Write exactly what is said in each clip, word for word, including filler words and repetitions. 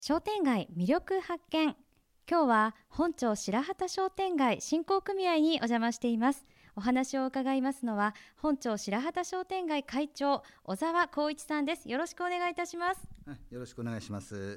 商店街魅力発見。今日は本町白旗商店街振興組合にお邪魔しています。お話を伺いますのは本町白旗商店街会長小沢光一さんです。よろしくお願いいたします。 よろしくお願いします。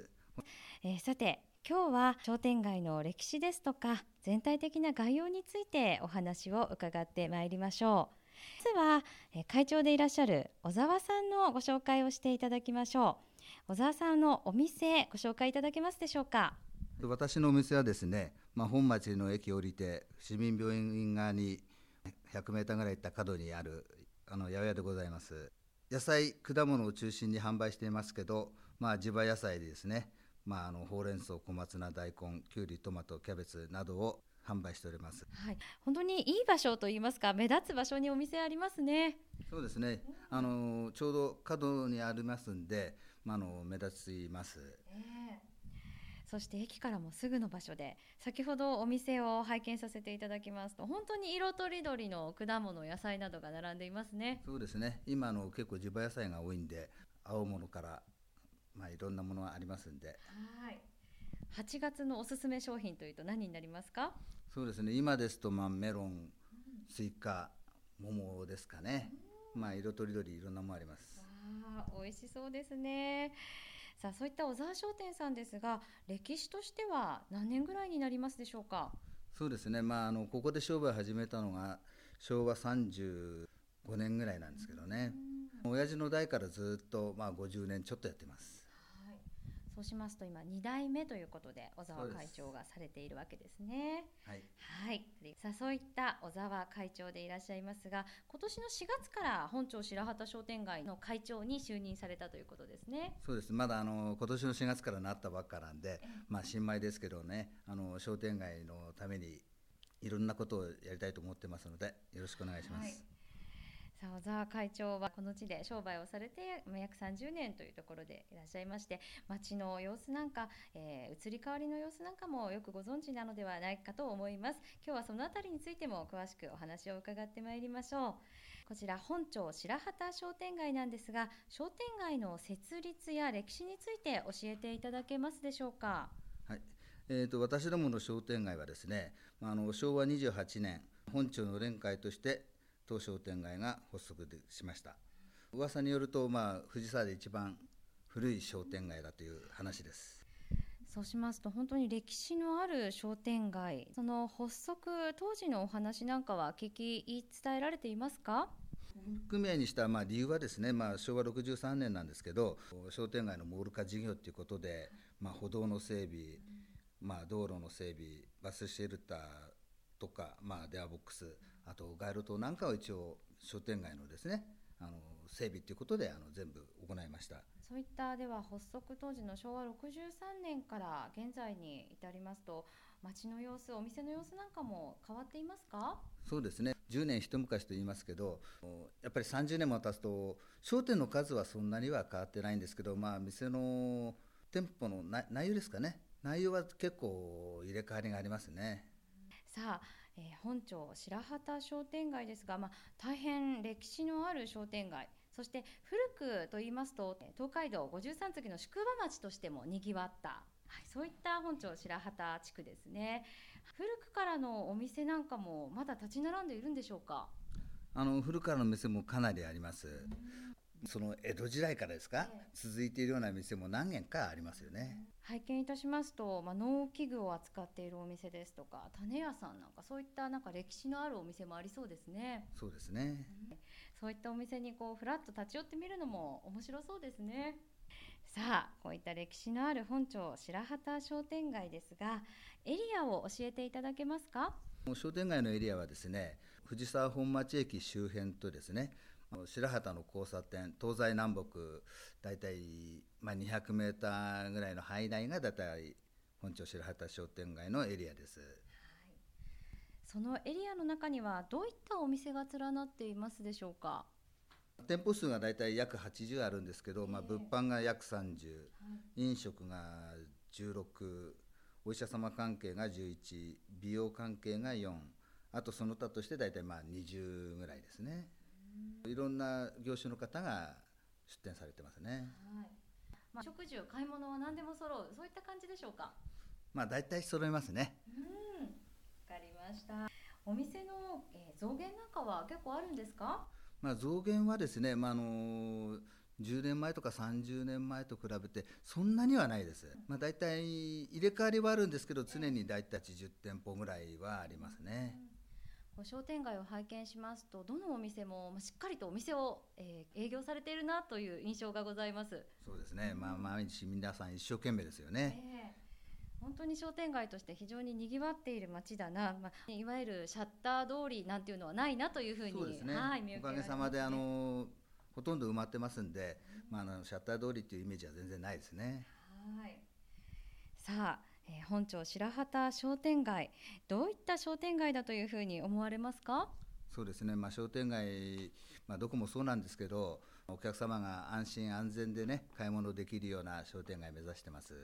えー、さて今日は商店街の歴史ですとか全体的な概要についてお話を伺ってまいりましょう。まずは、えー、会長でいらっしゃる小沢さんのご紹介をしていただきましょう。小沢さんのお店ご紹介いただけますでしょうか。 私のお店はですね、まあ、本町の駅降りて市民病院側にひゃくメーターぐらい行った角にあるあの八百屋でございます。野菜果物を中心に販売していますけど、まあ、地場野菜でですね、まあ、あのほうれん草、小松菜、大根、きゅうり、トマト、キャベツなどを販売しております。 はい、本当にいい場所といいますか目立つ場所にお店ありますね。 そうですね、あのちょうど角にありますんで、まあ、あの目立ちます。 えー、そして駅からもすぐの場所で先ほどお店を拝見させていただきますと本当に色とりどりの果物野菜などが並んでいますね。 そうですね、今の結構地場野菜が多いんで青物から、まあ、いろんなものがありますんで。 はい、はちがつのおすすめ商品というと何になりますか。 そうですね、今ですと、まあ、メロン、スイカ、桃ですかね、まあ、色とりどりいろんなものあります。 あー、美味しそうですね。さあ、そういった小沢商店さんですが歴史としては何年ぐらいになりますでしょうか。 そうですね、まあ、あのここで商売を始めたのがしょうわさんじゅうごねんぐらいなんですけどね、親父の代からずっと、まあ、ごじゅうねんちょっとやってます。 はい、そうしますと今にだいめということで小沢会長がされているわけですね。 はい、 はい、さあそういった小沢会長でいらっしゃいますが今年のしがつから本町白旗商店街の会長に就任されたということですね。 そうです、まだあの今年のしがつからなったばっかなんで、まあ、新米ですけどね、あの商店街のためにいろんなことをやりたいと思ってますのでよろしくお願いします。 はい、さあ小沢会長はこの地で商売をされて約さんじゅうねんというところでいらっしゃいまして街の様子なんか、えー、移り変わりの様子なんかもよくご存知なのではないかと思います。今日はそのあたりについても詳しくお話を伺ってまいりましょう。こちら本町白旗商店街なんですが商店街の設立や歴史について教えていただけますでしょうか。 はい、えー、と私どもの商店街はですね、あのしょうわにじゅうはちねん本町の連会として当商店街が発足しました。噂によると、まあ、藤沢で一番古い商店街だという話です。 そうしますと本当に歴史のある商店街その発足当時のお話なんかは聞き言い伝えられていますか。 組合にしたまあ理由はですね、まあ、しょうわろくじゅうさんねんなんですけど商店街のモール化事業ということで、まあ、歩道の整備、まあ、道路の整備バスシェルターとか、まあ、電話ボックスあと街路灯なんかを一応商店街のですねあの整備ということであの全部行いました。 そういったでは発足当時のしょうわろくじゅうさんねんから現在に至りますと街の様子お店の様子なんかも変わっていますか。 そうですね、じゅうねん一昔と言いますけどやっぱりさんじゅうねんも経つと商店の数はそんなには変わってないんですけど、まあ、店の店舗の内容ですかね、内容は結構入れ替わりがありますね。 さあ、えー、本町白旗商店街ですが、まあ、大変歴史のある商店街そして古くと言いますと東海道五十三次の宿場町としてもにぎわった、はい、そういった本町白旗地区ですね。古くからのお店なんかもまだ立ち並んでいるんでしょうか。 あの古くからの店もかなりあります。その江戸時代からですか、ええ、続いているような店も何軒かありますよね。 拝見いたしますと、まあ、農機具を扱っているお店ですとか種屋さんなんかそういったなんか歴史のあるお店もありそうですね。 そうですね、 うん、そういったお店にこうふらっと立ち寄ってみるのも面白そうですね。さあこういった歴史のある本町白旗商店街ですがエリアを教えていただけますか。 商店街のエリアはですね藤沢本町駅周辺とですね白旗の交差点東西南北だいたいにひゃくメーターぐらいの範囲内がだいたい本町白旗商店街のエリアです。はい、 そのエリアの中にはどういったお店が連なっていますでしょうか。 店舗数がだいたい約はちじゅうあるんですけど、まあ、物販が約さんじゅう、はい、飲食がじゅうろく、お医者様関係がじゅういち、美容関係がよん、あとその他としてだいたいまあにじゅうぐらいですね。いろんな業種の方が出店されてますね。 はい、 まあ、食住買い物は何でも揃う、そういった感じでしょうか？ まあ大体揃いますね。 うん、わかりました。お店の、えー、増減なんかは結構あるんですか？ まあ、増減はですね、まあ、あのじゅうねんまえとかさんじゅうねんまえと比べてそんなにはないです、まあ、大体入れ替わりはあるんですけど、常に大体はちじゅってんぽぐらいはありますね。 うん、商店街を拝見しますと、どのお店もしっかりとお店を、えー、営業されているなという印象がございます。 そうですね、まあ、毎日皆さん一生懸命ですよね。 えー本当に商店街として非常に賑わっている街だな、まあ、いわゆるシャッター通りなんていうのはないなというふうに、 そうですね、 はい、見受けられますね。 おかげさまであのほとんど埋まってますんで、うんまあ、あのシャッター通りっていうイメージは全然ないですね。 はい、さあ、えー、本町白旗商店街、どういった商店街だというふうに思われますか？ そうですね、まあ、商店街、まあ、どこもそうなんですけど、お客様が安心安全でね買い物できるような商店街を目指してます。うん、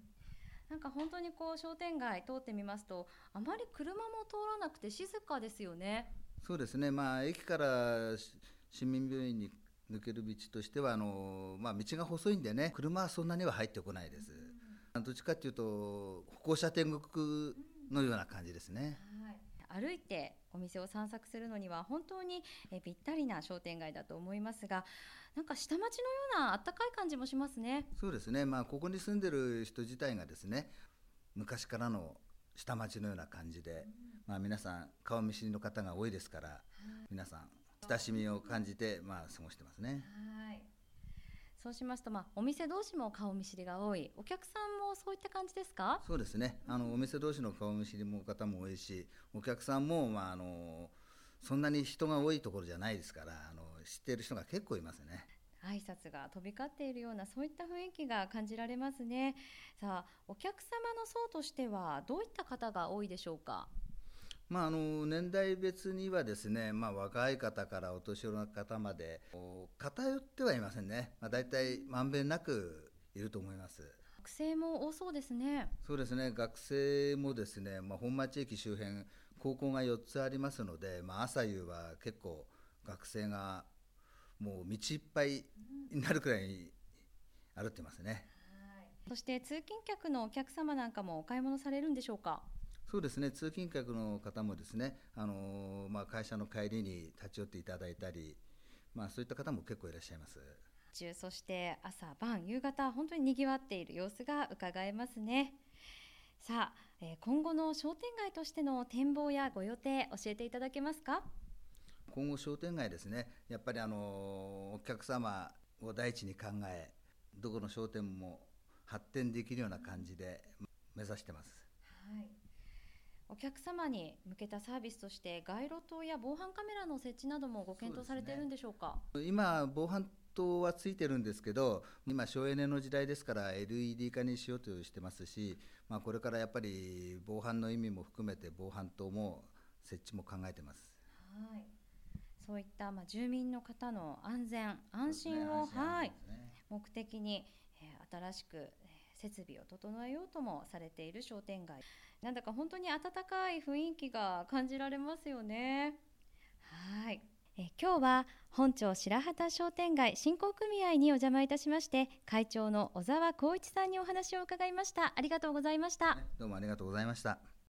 なんか本当にこう商店街通ってみますと、あまり車も通らなくて静かですよね。 そうですね、まあ、駅から市民病院に抜ける道としてはあの、まあ、道が細いんでね、車はそんなには入ってこないです。うん、どっちかというと歩行者天国のような感じですね。 はい、歩いてお店を散策するのには本当にえぴったりな商店街だと思いますが、なんか下町のようなあったかい感じもしますね。 そうですね、まあ、ここに住んでる人自体がですね、昔からの下町のような感じで、うん、まあ、皆さん顔見知りの方が多いですから、はい、皆さん親しみを感じて、まあ、過ごしてますね。 はい、そうしますと、まあ、お店同士も顔見知りが多い、お客さんもそういった感じですか？ そうですね、あのお店同士の顔見知りの方も多いし、お客さんも、まあ、あのそんなに人が多いところじゃないですから、あの知っている人が結構いますね。 挨拶が飛び交っているような、そういった雰囲気が感じられますね。さあ、お客様の層としてはどういった方が多いでしょうか？ まあ、あの年代別にはですね、まあ、若い方からお年寄りの方まで偏ってはいませんね。まあ、大体まんべんなくいると思います。 学生も多そうですね。 そうですね、学生もですね、まあ、本町駅周辺高校がよっつありますので、まあ、朝夕は結構学生がもう道いっぱいになるくらい歩ってますね。 はい、そして通勤客のお客様なんかもお買い物されるんでしょうか？ そうですね、通勤客の方もですね、あのーまあ、会社の帰りに立ち寄っていただいたり、まあ、そういった方も結構いらっしゃいます。 そして朝晩夕方、本当ににぎわっている様子が伺えますね。さあ、えー、今後の商店街としての展望やご予定教えていただけますか？ 今後商店街ですね、やっぱりあのお客様を第一に考え、どこの商店も発展できるような感じで目指してます。 はい、お客様に向けたサービスとして街路灯や防犯カメラの設置などもご検討されているんでしょうか？ そうですね、今防犯灯はついてるんですけど、今省エネの時代ですから エルイーディー 化にしようとしてますし、まあ、これからやっぱり防犯の意味も含めて防犯灯も設置も考えてます。 はい、そういった、まあ、住民の方の安全安心を、ね、はい、目的に、えー、新しく、えー、設備を整えようともされている商店街、なんだか本当に温かい雰囲気が感じられますよね。はい、え今日は本町白旗商店街振興組合にお邪魔いたしまして、会長の小沢光一さんにお話を伺いました。ありがとうございました。 どうもありがとうございました。